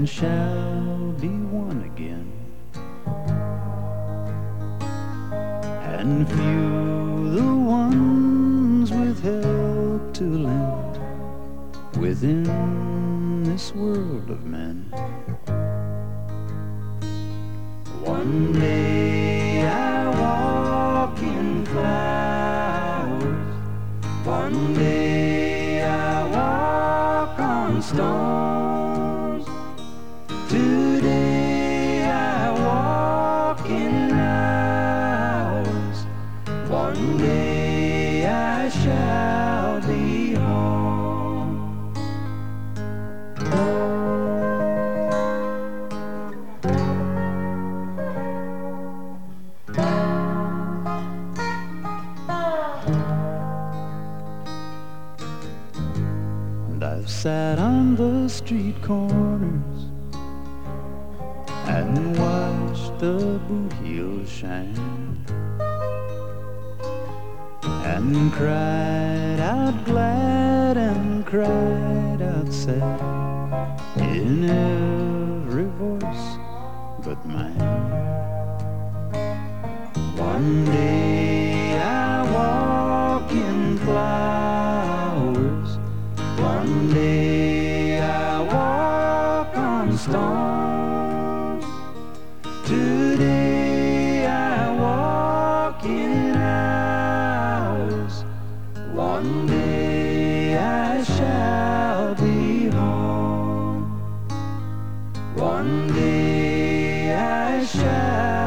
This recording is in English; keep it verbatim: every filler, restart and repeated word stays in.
and shall be one again. And few the ones with help to lend within this world of men. One day I walk in flowers, one day I walk on stones, today I walk in hours, one day I shall be home. And I've sat on the street corners and watched the boot heels shine, and cried out glad and cried out sad in every voice but mine. One day I walk in flowers, one day I walk on stones, today I walk in hours, one day I shall be home, one day I shall